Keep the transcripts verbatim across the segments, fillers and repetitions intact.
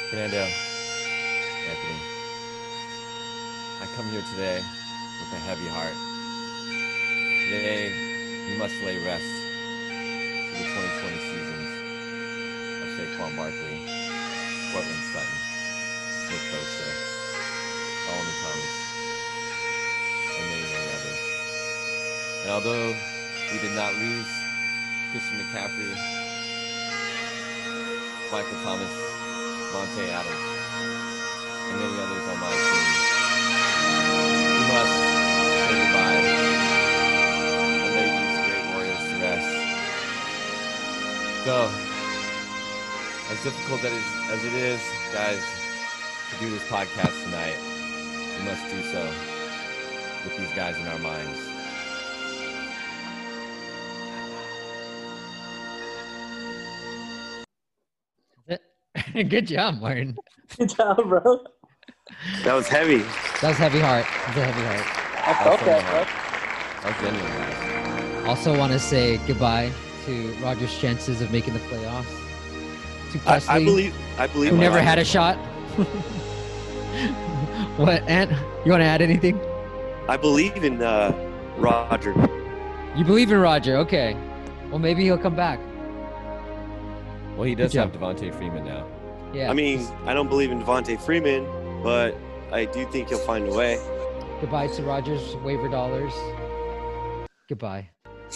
Fernando, Anthony, I come here today with a heavy heart. Today, we must lay rest to the twenty twenty seasons of Saquon Barkley, Cortland Sutton, Nick Bosa, Solomon Thomas, and many, many others. And although we did not lose Christian McCaffrey, Michael Thomas, Monte Adams, and many others on my team, we must say goodbye and lay these great warriors to rest. So, as difficult as, as it is, guys, to do this podcast tonight, we must do so with these guys in our minds. Good job, Martin. Good job, bro. That was heavy. That was heavy heart. That was a heavy heart. I felt that, That was genuine, guys. Also want to say goodbye to Roger's chances of making the playoffs. To I, Presley, I believe. I believe. who my never life had a is shot. What, Ant? You want to add anything? I believe in uh, Roger. You believe in Roger? Okay. Well, maybe he'll come back. Well, he does Good have job. Devontae Freeman now. Yeah. I mean, I don't believe in Devontae Freeman, but I do think he'll find a way. Goodbye to Roger's waiver dollars. Goodbye.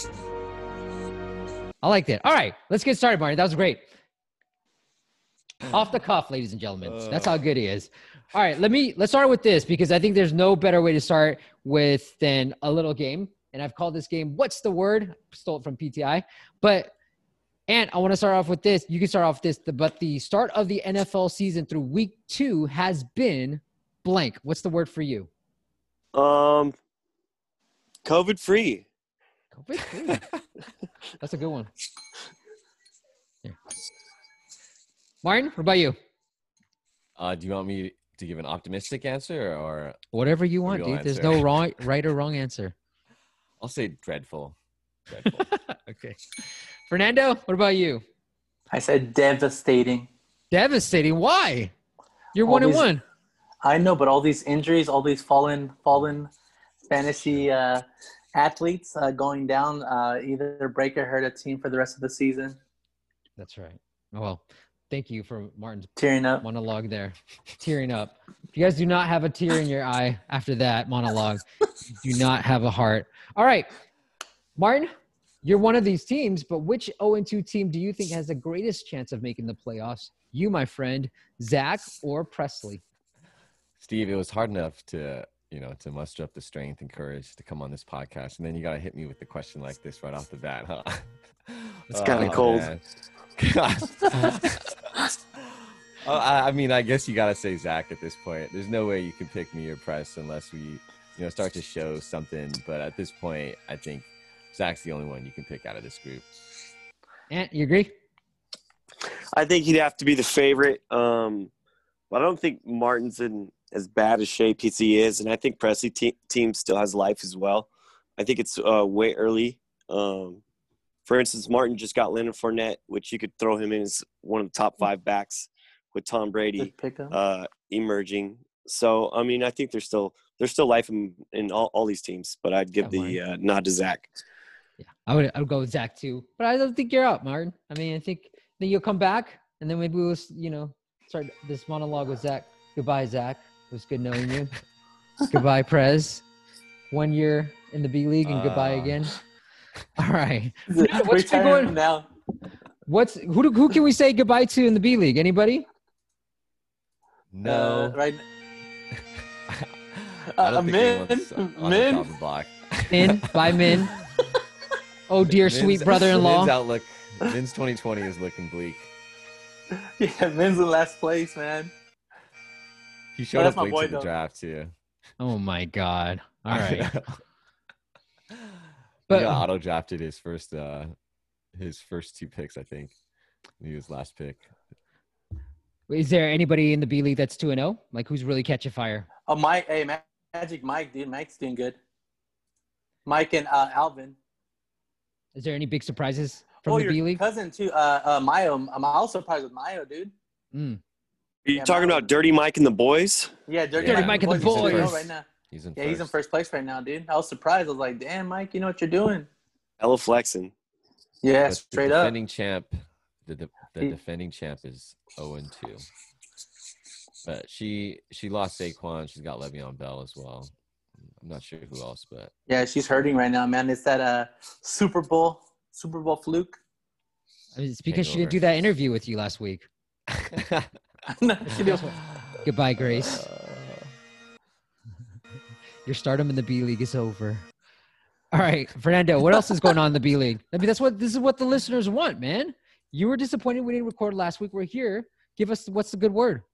I liked it. All right, let's get started, Martin. That was great. Off the cuff, ladies and gentlemen. That's how good he is. All right, let me let's start with this because I think there's no better way to start with than a little game. And I've called this game "What's the Word?" Stole it from P T I. But and I want to start off with this. You can start off with this, but the start of the N F L season through week two has been blank. What's the word for you? Um, COVID free. COVID free. That's a good one. Here. Martin, what about you? Uh, do you want me to give an optimistic answer or Whatever you want, Real dude. There's answer. no wrong, right or wrong answer. I'll say dreadful. Dreadful. Okay. Fernando, what about you? I said devastating. Devastating. Why? You're All one and these- one. I know, but all these injuries, all these fallen, fallen fantasy uh, athletes uh, going down, uh, either break or hurt a team for the rest of the season. That's right. Well, thank you for Martin's Tearing up. monologue there. Tearing up. If you guys do not have a tear in your eye after that monologue, you do not have a heart. All right. Martin, you're one of these teams, but which oh and two team do you think has the greatest chance of making the playoffs? You, my friend, Zach or Presley? Steve, it was hard enough to, you know, to muster up the strength and courage to come on this podcast. And then you got to hit me with the question like this right off the bat, huh? It's kinda cold. Man. Oh, I, I mean, I guess you got to say Zach at this point. There's no way you can pick me or Press unless we, you know, start to show something. But at this point, I think Zach's the only one you can pick out of this group. Ant, you agree? I think he'd have to be the favorite. Um, but I don't think Martin's in as bad a shape as he is, and I think Presley te- team still has life as well. I think it's uh, way early. Um, for instance, Martin just got Leonard Fournette, which you could throw him in as one of the top five backs with Tom Brady Good pickup. uh, emerging. So, I mean, I think there's still there's still life in, in all, all these teams, but I'd give Yeah, the uh, nod to Zach. Yeah, I would. I would go with Zach too, but I don't think you're out, Martin. I mean, I think then you'll come back, and then maybe we'll, you know, start this monologue with Zach. Goodbye, Zach. It was good knowing you. Goodbye, Prez. One year in the B League, and goodbye Uh. again. All right. What's been Retiring going? now. What's who? do- Who can we say goodbye to in the B League? Anybody? No. Uh, right. I Uh, don't think Min, anyone's on the Min. top of the block. Min, bye, Min. Oh dear, Min's- sweet brother-in-law. Min's outlook, Min's twenty twenty is looking bleak. Yeah, Min's in last place, man. He showed that's up my late boy, to the though. draft too. Oh my God. All right. But But- he got auto drafted his first uh his first two picks, I think. He was last pick. Is there anybody in the B League that's two and zero? Like who's really catching fire? Oh, Mike. Hey, Ma- Magic Mike, dude. Mike's doing good. Mike and uh, Alvin. Is there any big surprises from oh, the your B League? cousin too. Uh, uh, Mayo. I'm also surprised with Mayo, dude. Mm. Are you Yeah, talking man. about Dirty Mike and the boys? Yeah, Dirty, Dirty Mike, Mike and the He's in boys. first right now. He's in Yeah, first. he's in first place right now, dude. I was surprised. I was like, damn, Mike, you know what you're doing? Hella flexing. Yeah, But the straight up. defending champ, the de- the He- defending champ is zero and two. But she she lost Saquon. She's got Le'Veon Bell as well. I'm not sure who else, but Yeah, she's hurting right now, man. It's that uh Super Bowl, Super Bowl fluke. I mean, it's because she Hangover. didn't do that interview with you last week. No, she didn't. Goodbye, Grace. Your stardom in the B League is over. All right, Fernando, what else is going on in the B League? I mean, that's what this is what the listeners want, man. You were disappointed we didn't record last week. We're here. Give us what's the good word?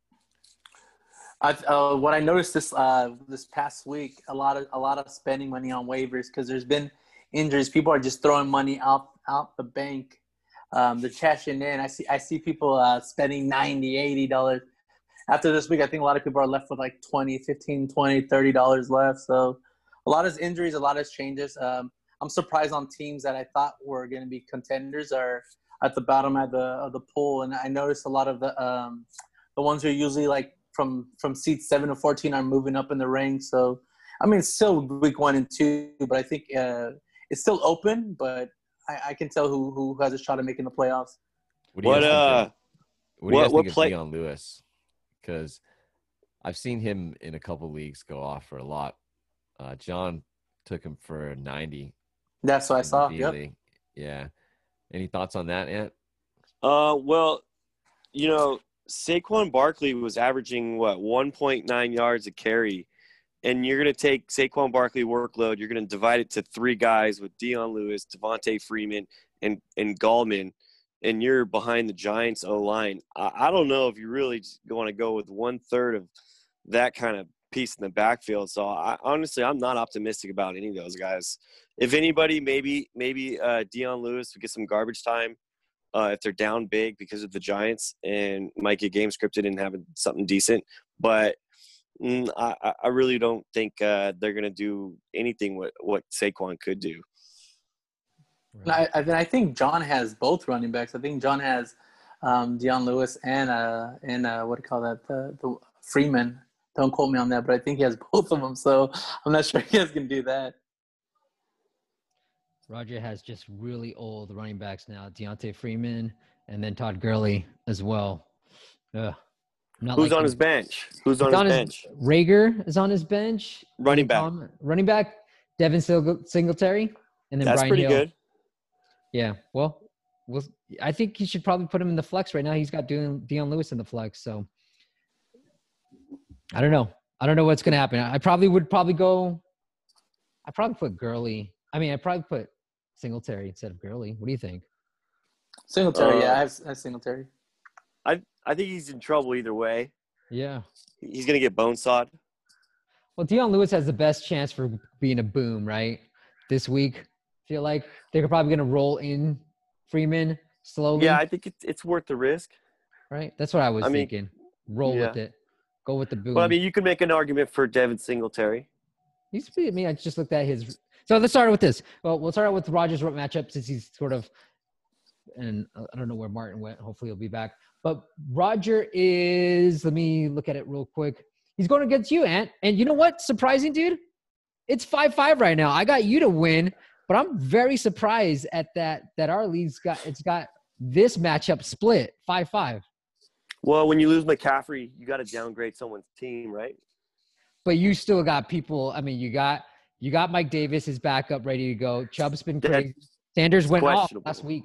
I, uh, what I noticed this uh, this past week, a lot of a lot of spending money on waivers because there's been injuries. People are just throwing money out out the bank. Um, they're cashing in. I see I see people uh, spending ninety dollars, eighty dollars. After this week, I think a lot of people are left with like twenty, fifteen, twenty, thirty dollars left. So a lot of injuries, a lot of changes. Um, I'm surprised on teams that I thought were going to be contenders are at the bottom of the of the pool. And I noticed a lot of the um, the ones who are usually like from from seats seven to fourteen are moving up in the ranks. So I mean, it's still week one and two, but I think uh, it's still open. But I, I can tell who who has a shot at making the playoffs. what do you What guys uh? think? Of, what do you what- guys what think play- of Deion Lewis? Because I've seen him in a couple leagues go off for a lot. Uh, John took him for ninety. That's what I in the saw. B Yep. League. Yeah. Any thoughts on that, Ant? Uh, well, you know, Saquon Barkley was averaging what one point nine yards a carry, and you're gonna take Saquon Barkley workload. You're gonna divide it to three guys with Deion Lewis, Devontae Freeman, and and Gallman, and you're behind the Giants O line. I, I don't know if you really want to go with one third of that kind of piece in the backfield. So I honestly, I'm not optimistic about any of those guys. If anybody, maybe maybe uh, Deion Lewis would get some garbage time. Uh, if they're down big because of the Giants and might get game scripted and have something decent. But mm, I, I really don't think uh, they're going to do anything what, what Saquon could do. And I, I, I think John has both running backs. I think John has um, Deion Lewis and uh, and uh, what do you call that? The, the Freeman. Don't quote me on that, but I think he has both of them. So I'm not sure you guys can do that. Roger has just really old running backs now. Deontay Freeman and then Todd Gurley as well. Ugh. Not Who's like on him. his bench? Who's on He's his on his- bench? Rager is on his bench. Running And then back. Tom- running back, Devin Sing- Singletary. And then That's Brian pretty Hill. good. Yeah, well, well, I think he should probably put him in the flex right now. He's got Deion Deion Lewis in the flex, so I don't know. I don't know what's gonna happen. I probably would probably go. I probably put Gurley. I mean, I probably put Singletary instead of Gurley. What do you think? Singletary, Uh, yeah, I have, I have Singletary. I I think he's in trouble either way. Yeah. He's going to get bone sawed. Well, Deion Lewis has the best chance for being a boom, right? This week, I feel like they're probably gonna roll in Freeman slowly. Yeah, I think it's it's worth the risk. right. That's what I was I mean, thinking. Roll yeah. with it. Go with the boom. Well, I mean, you could make an argument for Devin Singletary. He's to be me. I just looked at his. So let's start with this. Well, we'll start out with Rogers' matchup since he's sort of, and uh, I don't know where Martin went. Hopefully he'll be back. But Roger is. Let me look at it real quick. He's going against you, Ant. And you know what? Surprising, dude. It's five five right now. I got you to win, but I'm very surprised at that. That our league's got it's got this matchup split five five. Well, when you lose McCaffrey, you got to downgrade someone's team, right? But you still got people. I mean, you got you got Mike Davis, his backup, ready to go. Chubb's been That's crazy. Sanders went off questionable. last week.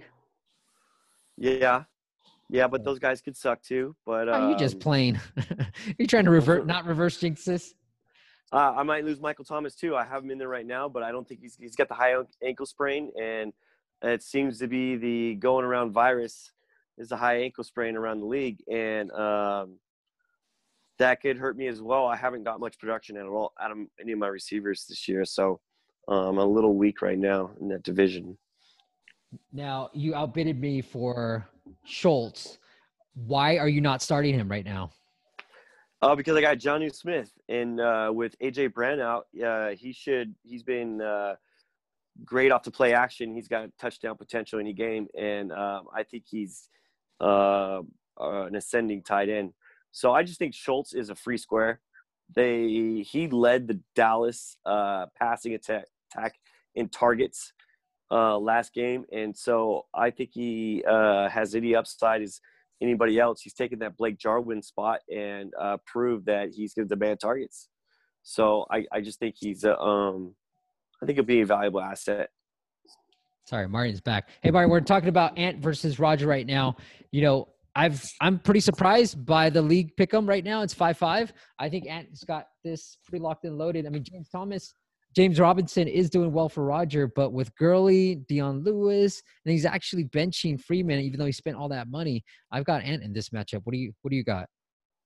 Yeah. Yeah, but those guys could suck too. But Oh, you just um, playing. You're trying to revert, not reverse jinx this. Uh, I might lose Michael Thomas too. I have him in there right now, but I don't think he's he's got the high ankle sprain, and it seems to be the going around virus is a high ankle sprain around the league, and um, that could hurt me as well. I haven't got much production at all out of any of my receivers this year, so um, I'm a little weak right now in that division. Now you outbidded me for Schultz. Why are you not starting him right now? Uh, because I got Jonnu Smith, and uh, with A J Brown out, uh, he should he's been uh, great off the play action. He's got touchdown potential any game, and um, I think he's uh, uh, an ascending tight end. So I just think Schultz is a free square. They he led the Dallas uh, passing attack, attack in targets uh, last game, and so I think he uh, has any upside as anybody else. He's taken that Blake Jarwin spot and uh, proved that he's going to demand targets. So I, I just think he's a, um, I think he'll be a valuable asset. Sorry, Martin's back. Hey, Martin, we're talking about Ant versus Roger right now. You know, I've I'm pretty surprised by the league pick'em right now. It's five five. I think Ant's got this pretty locked and loaded. I mean, James Thomas, James Robinson is doing well for Roger, but with Gurley, Dion Lewis, and he's actually benching Freeman, even though he spent all that money. I've got Ant in this matchup. What do you What do you got?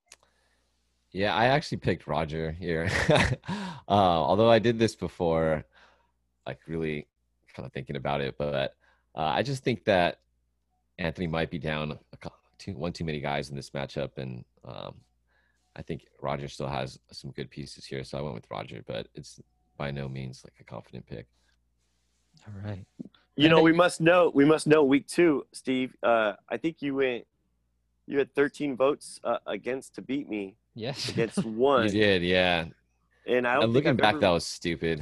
Yeah, I actually picked Roger here. uh, although I did this before, like really kind of thinking about it, but uh, I just think that Anthony might be down a couple, two, one too many guys in this matchup, and um, I think Roger still has some good pieces here, so I went with Roger, but it's by no means like a confident pick. All right. You know, we must know we must know week two, Steve. Uh, I think you went you had thirteen votes uh, against to beat me. Yes. Against one. You did, yeah. And I don't and think looking I've back, ever... that was stupid.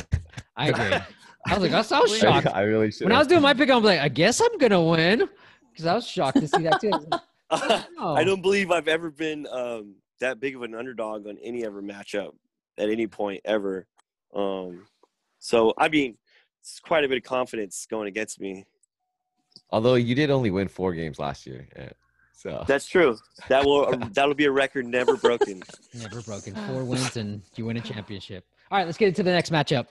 I agree. I was like, I was, I was shocked. I really should. When I was doing my pick, I'm like, I guess I'm gonna win, because I was shocked to see that too. I, like, oh. I don't believe I've ever been um, that big of an underdog on any ever matchup at any point ever. Um, so I mean, it's quite a bit of confidence going against me. Although you did only win four games last year, yeah. So that's true. That will that'll be a record never broken. Never broken. Four wins and you win a championship. All right, let's get into the next matchup.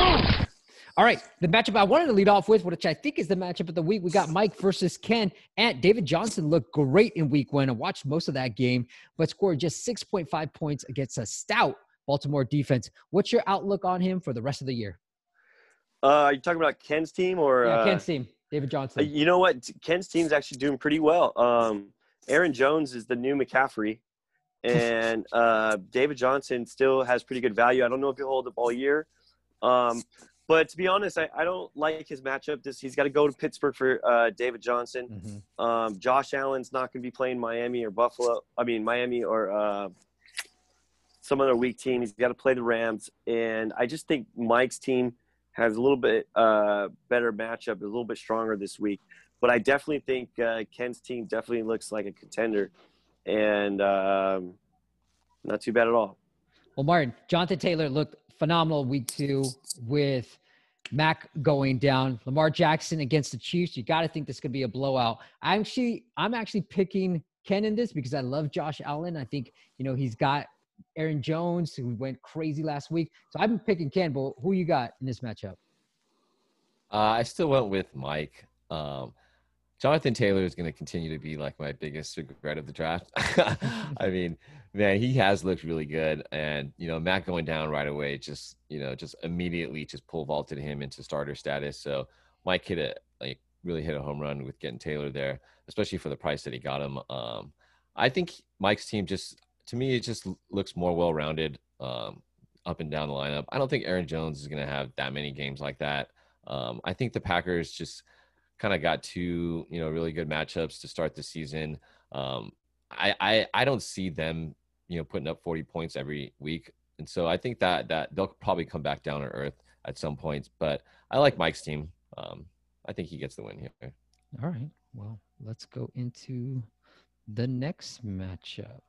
All right, the matchup I wanted to lead off with, which I think is the matchup of the week, we got Mike versus Ken. And David Johnson looked great in week one. I watched most of that game, but scored just six point five points against a stout Baltimore defense. What's your outlook on him for the rest of the year? Uh, are you talking about Ken's team or yeah, uh, Ken's team? David Johnson. You know what? Ken's team's actually doing pretty well. Um, Aaron Jones is the new McCaffrey, and uh, David Johnson still has pretty good value. I don't know if he'll hold up all year. Um, but to be honest, I, I don't like his matchup. This He's got to go to Pittsburgh for uh, David Johnson. Mm-hmm. Um, Josh Allen's not going to be playing Miami or Buffalo. I mean, Miami or uh, some other weak team. He's got to play the Rams. And I just think Mike's team has a little bit uh, better matchup, a little bit stronger this week. But I definitely think uh, Ken's team definitely looks like a contender, and um, not too bad at all. Well, Martin, Jonathan Taylor looked phenomenal week two with Mac going down. Lamar Jackson against the Chiefs. You got to think this could be a blowout. I actually, I'm actually picking Ken in this because I love Josh Allen. I think, you know, he's got Aaron Jones, who went crazy last week. So I've been picking Ken, but who you got in this matchup? Uh, I still went with Mike. Um, Jonathan Taylor is going to continue to be like my biggest regret of the draft. I mean, man, he has looked really good. And, you know, Matt going down right away, just, you know, just immediately just pole vaulted him into starter status. So Mike hit a, like, really hit a home run with getting Taylor there, especially for the price that he got him. Um, I think Mike's team just, to me, it just looks more well-rounded um, up and down the lineup. I don't think Aaron Jones is going to have that many games like that. Um, I think the Packers just kind of got two, you know, really good matchups to start the season. Um, I, I I don't see them, you know, putting up forty points every week, and so I think that that they'll probably come back down to earth at some points. But I like Mike's team. Um, I think he gets the win here. All right. Well, let's go into the next matchup.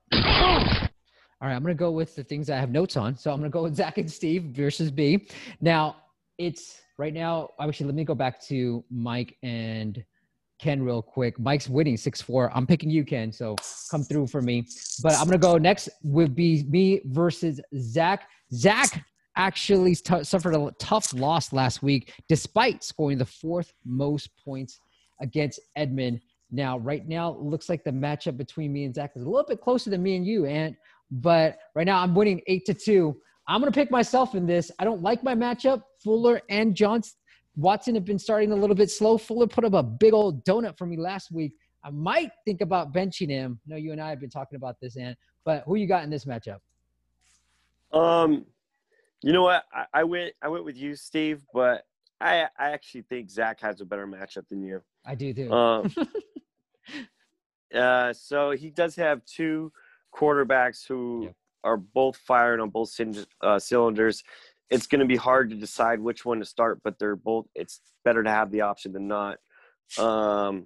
All right, I'm going to go with the things I have notes on. So I'm going to go with Zach and Steve versus B. Now, it's right now, actually, let me go back to Mike and Ken real quick. Mike's winning six four. I'm picking you, Ken, so come through for me. But I'm going to go next would be me versus Zach. Zach actually t- suffered a tough loss last week, despite scoring the fourth most points against Edmund. Now, right now, it looks like the matchup between me and Zach is a little bit closer than me and you, Ant. But right now, I'm winning eight to two. I'm going to pick myself in this. I don't like my matchup. Fuller and Johnson, Watson have been starting a little bit slow. Fuller put up a big old donut for me last week. I might think about benching him. I know you and I have been talking about this, Ant. But who you got in this matchup? Um, you know what? I, I went I went with you, Steve, but I I actually think Zach has a better matchup than you. I do too. Um, uh, so he does have two quarterbacks who Yep. are both firing on both cylinders, uh, cylinders. It's going to be hard to decide which one to start, but they're both. It's better to have the option than not. Um,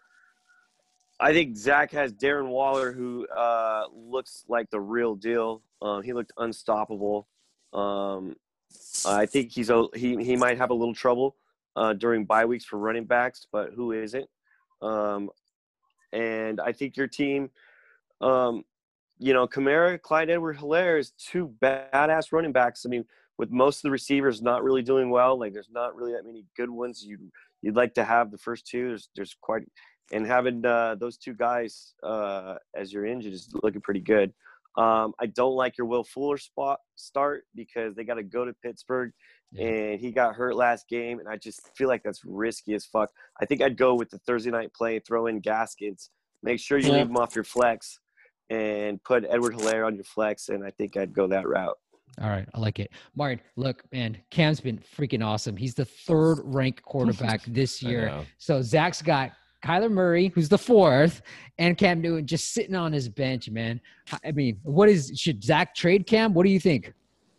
I think Zach has Darren Waller, who uh, looks like the real deal. Um, he looked unstoppable. Um, I think he's a, he he might have a little trouble uh, during bye weeks for running backs, but who isn't? Um, and I think your team, um, you know, Kamara, Clyde Edwards-Helaire is two badass running backs. I mean, with most of the receivers not really doing well, like there's not really that many good ones. You you'd like to have the first two. There's there's quite and having uh, those two guys uh, as your engine is looking pretty good. Um, I don't like your Will Fuller spot start because they got to go to Pittsburgh, Yeah. and he got hurt last game, and I just feel like that's risky as fuck. I think I'd go with the Thursday night play, throw in Gaskins, make sure you Yeah. leave him off your flex, and put Edwards-Helaire on your flex, and I think I'd go that route. All right, I like it. Martin, look, man, Cam's been freaking awesome. He's the third ranked quarterback this I year. know. So Zach's got Kyler Murray, who's the fourth, and Cam Newton just sitting on his bench, man. I mean, what is should Zach trade Cam? What do you think?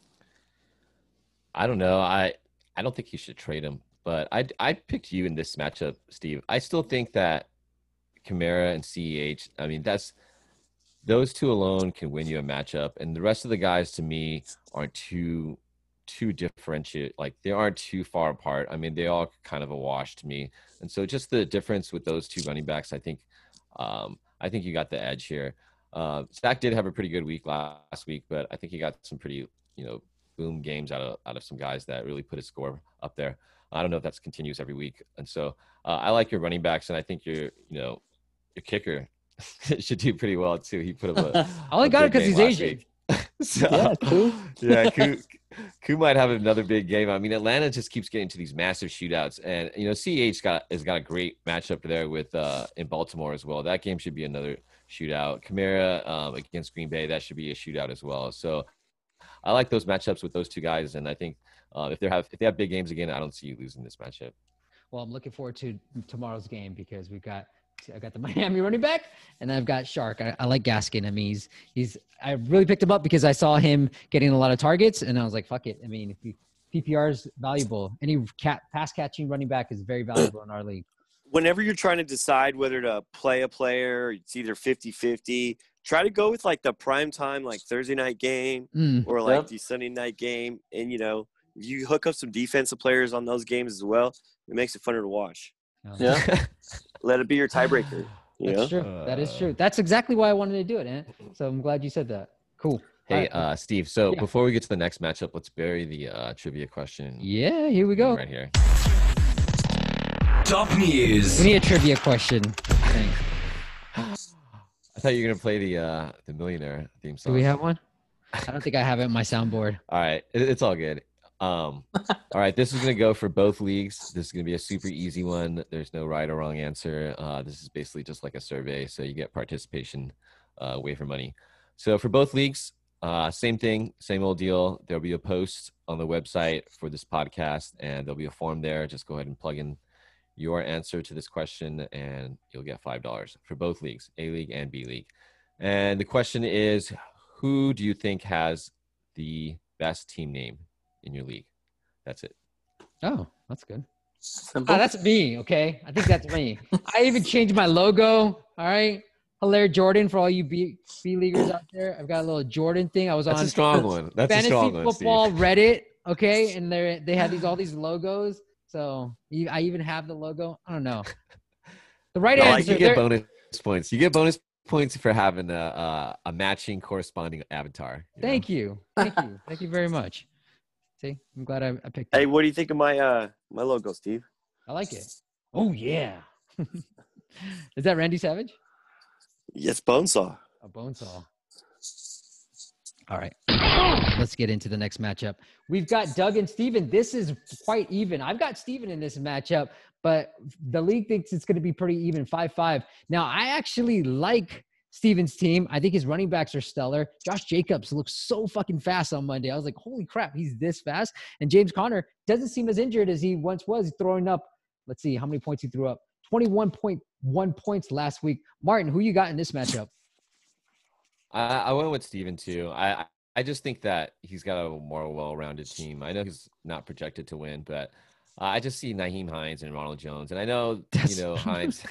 I don't know. I I don't think you should trade him, but I I picked you in this matchup, Steve. I still think that Kamara and C E H. I mean, that's those two alone can win you a matchup, and the rest of the guys to me aren't too too differentiate. Like they aren't too far apart. I mean, they all kind of a wash to me. And so just the difference with those two running backs, I think, um, I think you got the edge here. Uh, Zach did have a pretty good week last week, but I think he got some pretty, you know, boom games out of out of some guys that really put his score up there. I don't know if that's continues every week. And so uh, I like your running backs, and I think your, you know, your kicker should do pretty well too. He put up a I only a got it big because game he's last Asian. week. So, Yeah, Koo. yeah, Koo, Koo might have another big game. I mean, Atlanta just keeps getting to these massive shootouts, and you know, C H got has got a great matchup there with uh, in Baltimore as well. That game should be another shootout. Kamara um, against Green Bay, that should be a shootout as well. So, I like those matchups with those two guys, and I think uh, if they have if they have big games again, I don't see you losing this matchup. Well, I'm looking forward to tomorrow's game because we've got I got the Miami running back, and I've got Shark. I, I like Gaskin. I mean, he's he's. I really picked him up because I saw him getting a lot of targets, and I was like, "Fuck it." I mean, if you, P P R is valuable. Any cat, pass catching running back is very valuable in our league. Whenever you're trying to decide whether to play a player, it's either fifty-fifty. Try to go with like the prime time, like Thursday night game Mm. or like Yep. the Sunday night game. And, you know, if you hook up some defensive players on those games as well, it makes it funner to watch. Um, Yeah. Let it be your tiebreaker. You That's know? true. That is Uh, true. That's exactly why I wanted to do it, man. So I'm glad you said that. Cool. Hey, All right. uh, Steve. So Yeah. before we get to the next matchup, let's bury the uh, trivia question Yeah, here we go. right here. Top news. We need a trivia question. Thanks. I thought you were gonna play the uh, the millionaire theme Do song. we have one? I don't think I have it in my soundboard. All right, it, it's all good. Um, all right, this is gonna go for both leagues. This is gonna be a super easy one. There's no right or wrong answer. Uh, this is basically just like a survey, so you get participation uh, away from money. So for both leagues, uh, same thing, same old deal. There'll be a post on the website for this podcast, and there'll be a form there. Just go ahead and plug in your answer to this question, and you'll get five dollars for both leagues, A League and B League. And the question is, who do you think has the best team name in your league? That's it. Oh, that's good. Simple. Oh, that's me. Okay, I think that's me. I even changed my logo. All right, Hilaire Jordan for all you B B leaguers out there. I've got a little Jordan thing. I was That's on a strong one. That's a fantasy strong one, football Steve. Reddit. Okay, and they they had these all these logos. So you, I even have the logo. I don't know. The right I like answer. you get there- bonus points. You get bonus points for having a a, a matching corresponding avatar. you know? Thank you. Thank you. Thank you very much. See, I'm glad I, I picked Hey, it. what do you think of my uh my logo, Steve? I like it. Oh yeah. Is that Randy Savage? Yes, Bonesaw. A bone saw. All right. Let's get into the next matchup. We've got Doug and Steven. This is quite even. I've got Steven in this matchup, but the league thinks it's going to be pretty even, five five. Now, I actually like Steven's team. I think his running backs are stellar. Josh Jacobs looks so fucking fast on Monday. I was like, holy crap, he's this fast. And James Conner doesn't seem as injured as he once was. He's throwing up, let's see how many points he threw up. twenty-one point one points last week. Martin, who you got in this matchup? I, I went with Steven too. I I just think that he's got a more well-rounded team. I know he's not projected to win, but uh, I just see Naheem Hines and Ronald Jones, and I know you That's- know Hines.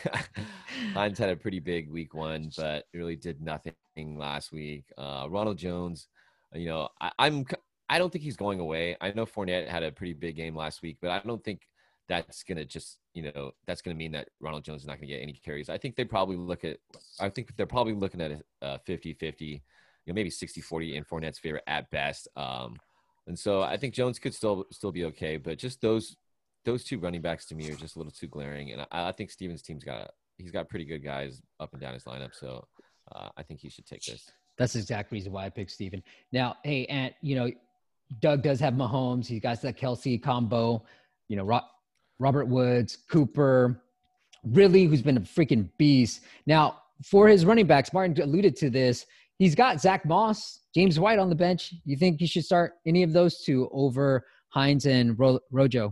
Hines had a pretty big week one, but really did nothing last week. Uh, Ronald Jones, you know, I, I'm I don't think he's going away. I know Fournette had a pretty big game last week, but I don't think that's gonna just you know that's gonna mean that Ronald Jones is not gonna get any carries. I think they probably look at. I think they're probably looking at a fifty-fifty, you know, maybe sixty-forty in Fournette's favor at best. Um, and so I think Jones could still still be okay, but just those those two running backs to me are just a little too glaring. And I, I think Steven's team's got he's got pretty good guys up and down his lineup, so uh, I think he should take this. That's the exact reason why I picked Steven. Now, hey, Ant, you know, Doug does have Mahomes. He's got that Kelsey combo. You know, Ro- Robert Woods, Cooper, Ridley, who's been a freaking beast. Now, for his running backs, Martin alluded to this. He's got Zach Moss, James White on the bench. You think he should start any of those two over Hines and Ro- Rojo?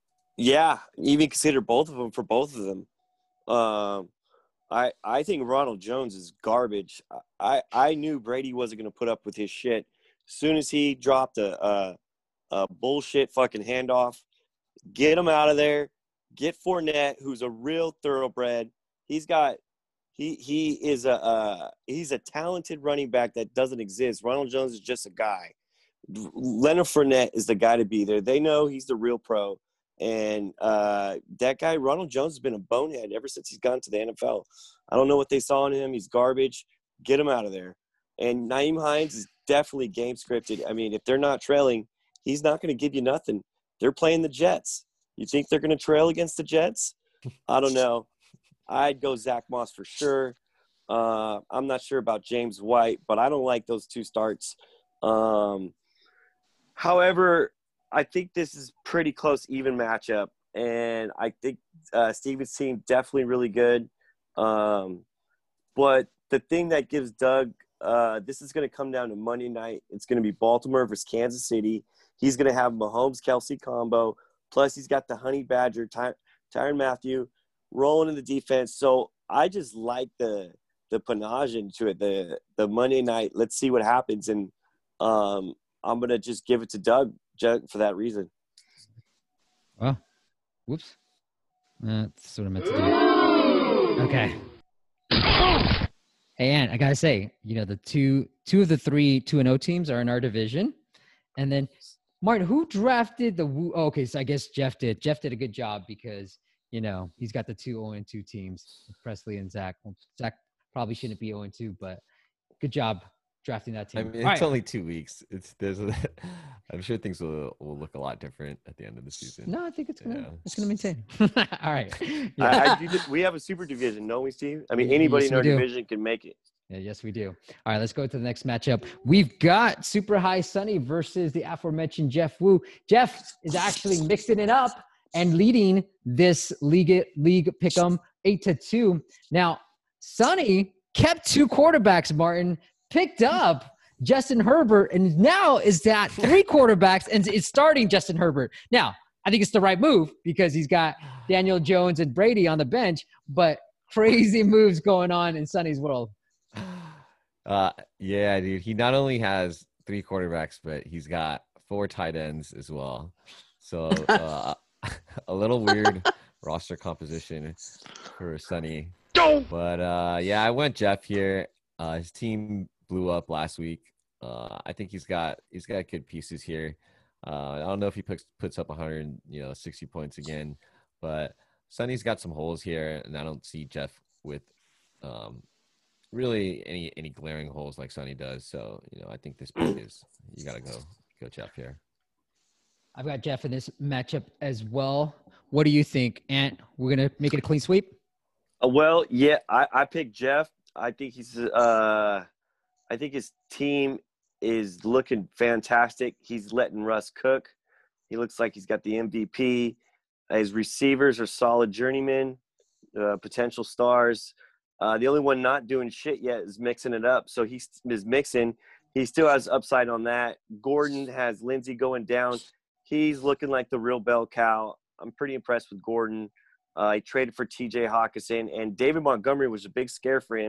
Yeah, even consider both of them for both of them. Um, I I think Ronald Jones is garbage. I I knew Brady wasn't going to put up with his shit. As soon as he dropped a, a a bullshit fucking handoff, get him out of there. Get Fournette, who's a real thoroughbred. He's got he he is a uh, he's a talented running back that doesn't exist. Ronald Jones is just a guy. Leonard Fournette is the guy to be there. They know he's the real pro. And uh, that guy, Ronald Jones, has been a bonehead ever since he's gone to the N F L. I don't know what they saw in him. He's garbage. Get him out of there. And Naeem Hines is definitely game scripted. I mean, if they're not trailing, he's not going to give you nothing. They're playing the Jets. You think they're going to trail against the Jets? I don't know. I'd go Zach Moss for sure. Uh, I'm not sure about James White, but I don't like those two starts. Um, however, I think this is pretty close, even matchup, and I think uh, Steven's team definitely really good. Um, but the thing that gives Doug, uh, this is going to come down to Monday night. It's going to be Baltimore versus Kansas City. He's going to have Mahomes Kelsey combo, plus he's got the Honey Badger Ty- Tyrann Mathieu rolling in the defense. So I just like the the panache into it, the the Monday night. Let's see what happens, and um, I'm going to just give it to Doug for that reason. Well, whoops. That's what I meant to do. Okay. Hey, Ant, I gotta say, you know, the two two of the three two and O teams are in our division, and then Martin, who drafted the? Oh, okay, so I guess Jeff did. Jeff did a good job because you know he's got the two zero and two teams, Presley and Zach. Well, Zach probably shouldn't be zero and two, but good job drafting that team. I mean, it's All right. only two weeks. It's there's. A, I'm sure things will will look a lot different at the end of the season. No, I think it's gonna Yeah. it's gonna maintain. All right. Yeah. I, I, do- we have a super division, don't we, Steve? I mean, anybody Yes, in we our do. division can make it. Yeah, yes, we do. All right, let's go to the next matchup. We've got Super High Sunny versus the aforementioned Jeff Wu. Jeff is actually mixing it up and leading this league league pick'em eight to two. Now, Sunny kept two quarterbacks. Martin picked up Justin Herbert, and now is that three quarterbacks and it's starting Justin Herbert. Now, I think it's the right move because he's got Daniel Jones and Brady on the bench, but crazy moves going on in Sunny's world. Uh, yeah, dude. He not only has three quarterbacks, but he's got four tight ends as well. So uh, a little weird roster composition for Sunny. But uh, yeah, I went Jeff here. Uh, his team blew up last week. Uh, I think he's got he's got good pieces here. Uh, I don't know if he puts puts up one hundred, you know, sixty points again, but Sunny's got some holes here, and I don't see Jeff with um, really any any glaring holes like Sunny does. So you know, I think this pick is you gotta go go Jeff here. I've got Jeff in this matchup as well. What do you think, Ant? We're gonna make it a clean sweep. Uh, well, yeah, I, I picked Jeff. I think he's uh, I think his team is looking fantastic. He's letting Russ cook. He looks like he's got the M V P. His receivers are solid journeymen, uh, potential stars. Uh, the only one not doing shit yet is mixing it up. So he is mixing. He still has upside on that. Gordon has Lindsey going down. He's looking like the real bell cow. I'm pretty impressed with Gordon. Uh, he traded for T J Hawkinson, and David Montgomery was a big scare for him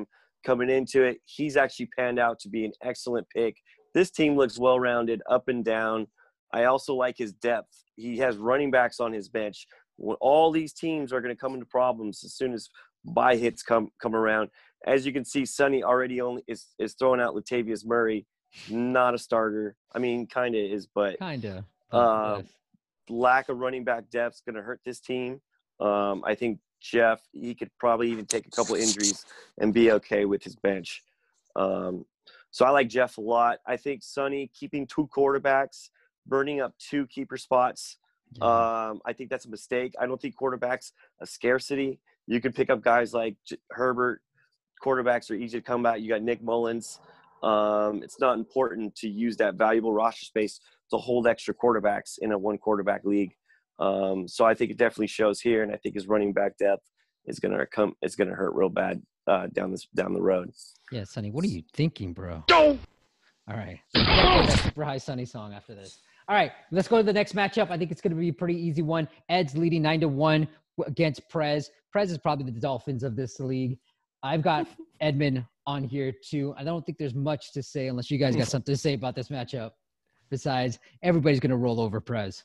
coming into it. He's actually panned out to be an excellent pick. This team looks well-rounded, up and down. I also like his depth. He has running backs on his bench. When all these teams are going to come into problems as soon as bye hits come come around. As you can see, Sonny already only is, is throwing out Latavius Murray, not a starter. I mean, kind of is, but Kind of. uh, lack of running back depth is going to hurt this team. Um, I think Jeff, he could probably even take a couple injuries and be okay with his bench. Um, so I like Jeff a lot. I think Sonny keeping two quarterbacks, burning up two keeper spots. Yeah. Um, I think that's a mistake. I don't think quarterbacks a scarcity. You can pick up guys like J- Herbert. Quarterbacks are easy to come by. You got Nick Mullins. Um, it's not important to use that valuable roster space to hold extra quarterbacks in a one quarterback league. Um, so I think it definitely shows here, and I think his running back depth is gonna come. It's gonna hurt real bad uh, down this down the road. Yeah, Sonny, what are you thinking, bro? All right. Let's play that super high Sonny song after this. All right, let's go to the next matchup. I think it's going to be a pretty easy one. Ed's leading nine to one against Prez. Prez is probably the Dolphins of this league. I've got Edmund on here too. I don't think there's much to say unless you guys got something to say about this matchup. Besides, everybody's going to roll over Prez.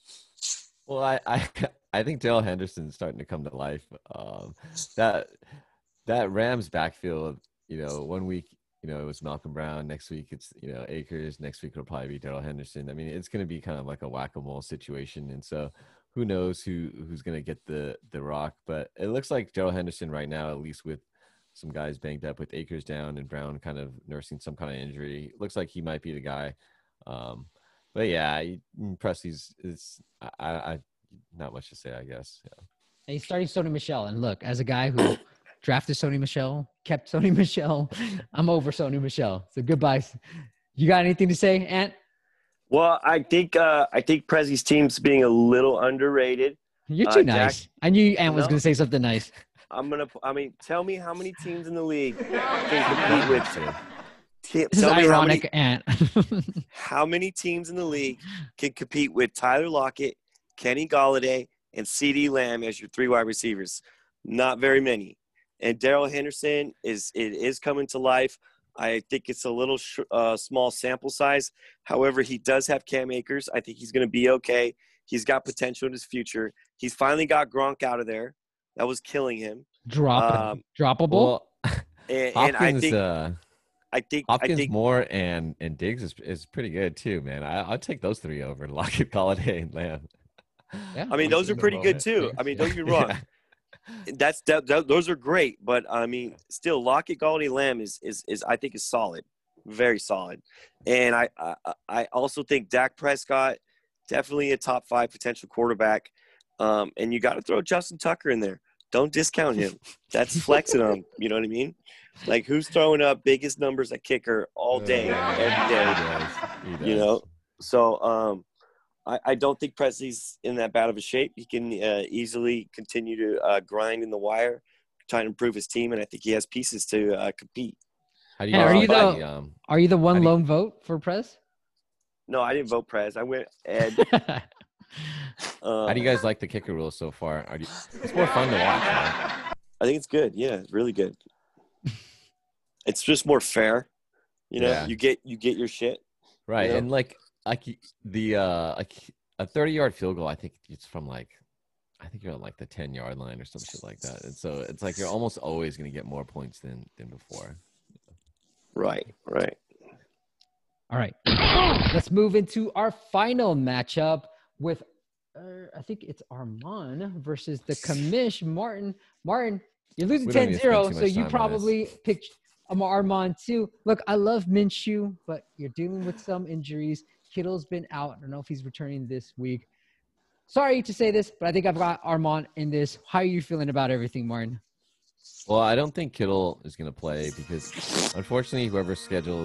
Well, I I, I think Darrell Henderson's starting to come to life. Um, that that Rams backfield, you know, one week, you know, it was Malcolm Brown. Next week, it's, you know, Akers. Next week, it'll probably be Darrell Henderson. I mean, it's going to be kind of like a whack-a-mole situation. And so who knows who who's going to get the, the rock. But it looks like Darrell Henderson right now, at least with some guys banged up, with Akers down and Brown kind of nursing some kind of injury, looks like he might be the guy. Um, but, yeah, Presley's is I, I not much to say, I guess. Yeah. And he's starting Sony Michel. And look, as a guy who drafted Sony Michel, kept Sony Michel, I'm over Sony Michel. So goodbye. You got anything to say, Ant? Well, I think uh, I think Prezzy's team's being a little underrated. You're too Uh, nice. Dak- I knew Ant was No. going to say something nice. I'm gonna. I mean, tell me how many teams in the league can compete with. T- This is tell me how many, ironic, Ant. how many teams in the league can compete with Tyler Lockett, Kenny Galladay, and CeeDee Lamb as your three wide receivers? Not very many. And Darrell Henderson is it is coming to life. I think it's a little sh- uh, small sample size. However, he does have Cam Akers. I think he's going to be okay. He's got potential in his future. He's finally got Gronk out of there. That was killing him. Drop Um, Droppable? Well, And, and I Hopkins, think uh, I think I Hopkins, think Moore, and and Diggs is is pretty good too, man. I I'll take those three over Lockett, Galladay, and Lamb. Yeah. I mean those are pretty good too. I mean, don't get me wrong. That's that, that, those are great, but I mean, still Lockett, Galladay, Lamb is is is I think is solid, very solid, and I I, I also think Dak Prescott definitely a top five potential quarterback, um, and you got to throw Justin Tucker in there. Don't discount him. That's flexing on him. You know what I mean? Like who's throwing up biggest numbers at kicker all day, every day? He does. He does. You know, so um, I, I don't think Presley's in that bad of a shape. He can uh, easily continue to uh, grind in the wire, try to improve his team, and I think he has pieces to uh, compete. How do you Hey, guys are you like the- the, um, Are you the one How do you- lone vote for Prez? No, I didn't vote Prez. I went Ed. Uh, how do you guys like the kicker rules so far? Are you, it's more fun to watch, right? I think it's good. Yeah, it's really good. It's just more fair. You know, Yeah. you get you get your shit. Right, Yeah. and like like the uh like a thirty yard field goal, I think it's from like I think you're on like the ten yard line or some shit like that. And so it's like you're almost always gonna get more points than than before. Right, right. All right. Let's move into our final matchup with, uh, I think it's Armand versus the commish, Martin. Martin, you're losing We don't ten need to zero, spend too so much you time on probably picked Am- Armand too. Look, I love Minshew, but you're dealing with some injuries. Kittle's been out. I don't know if he's returning this week. Sorry to say this, but I think I've got Armand in this. How are you feeling about everything, Martin? Well, I don't think Kittle is gonna play because unfortunately whoever scheduled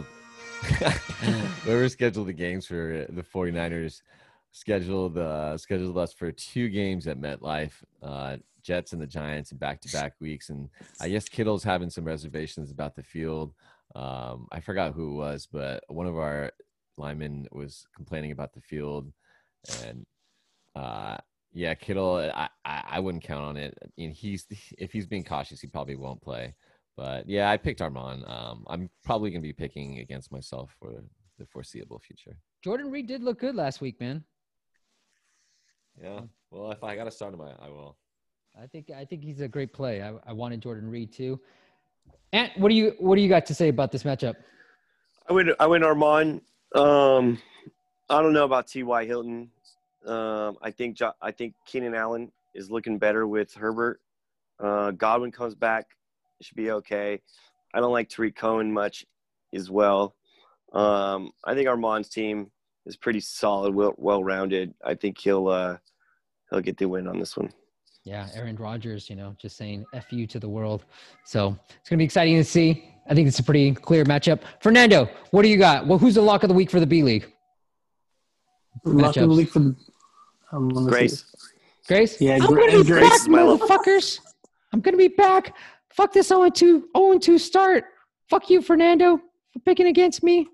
whoever scheduled the games for the 49ers scheduled uh scheduled us for two games at MetLife, uh Jets and the Giants in back-to-back weeks, and I guess Kittle's having some reservations about the field. um I forgot who it was, but one of our linemen was complaining about the field, and uh yeah, Kittle, I, I I wouldn't count on it. I mean, he's if he's being cautious, he probably won't play. But yeah, I picked Armand. Um, I'm probably gonna be picking against myself for the foreseeable future. Jordan Reed did look good last week, man. Yeah. Well, if I gotta start him, I, I will. I think I think he's a great play. I, I wanted Jordan Reed too. And what do you what do you got to say about this matchup? I went I went Armand. Um, I don't know about T Y. Hilton. Um, I think jo- I think Keenan Allen is looking better with Herbert. Uh, Godwin comes back, it should be okay. I don't like Tariq Cohen much as well. Um, I think Armand's team is pretty solid, well well rounded. I think he'll uh, he'll get the win on this one. Yeah, Aaron Rodgers, you know, just saying F you to the world. So it's going to be exciting to see. I think it's a pretty clear matchup. Fernando, what do you got? Well, who's the lock of the week for the B League? Lock of the week for the um, Grace. Grace? Yeah, I'm Gra- going to be Grace back, is my love. motherfuckers. I'm going to be back. Fuck this oh and two, oh and two start. Fuck you, Fernando, for picking against me.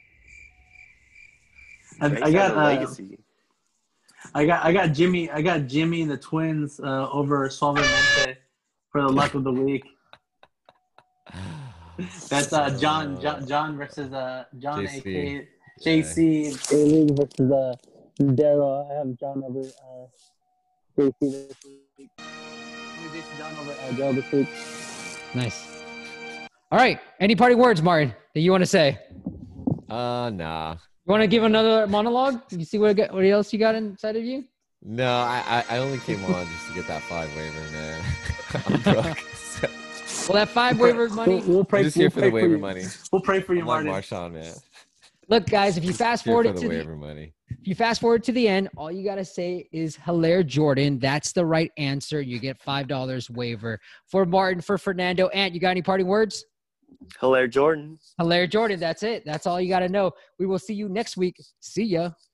I, Grace I got has a uh, legacy. I got I got Jimmy I got Jimmy and the Twins uh, over Suavemente for the luck of the week. That's uh, John John John versus uh, John J C. A K J C A League versus uh, Daryl. I have John over uh, J C this week. J C John over uh, Daryl this week. Nice. All right. Any parting words, Martin, that you want to say? Uh, nah. You want to give another monologue? You see what, what else you got inside of you? No, I, I I only came on just to get that five waiver, man. I'm broke. So, Well, that five waiver money. We'll, we'll pray, I'm just we'll here for pray the waiver you. money. We'll pray for you, I'm like Martin. Marshawn, man. Look, guys, if you fast Here forward for it the to the, waiver money. if you fast forward to the end, all you gotta say is Hilaire Jordan. That's the right answer. You get five dollars waiver for Martin, for Fernando. Ant, you got any parting words? Hilaire Jordan. Hilaire Jordan. That's it. That's all you gotta know. We will see you next week. See ya.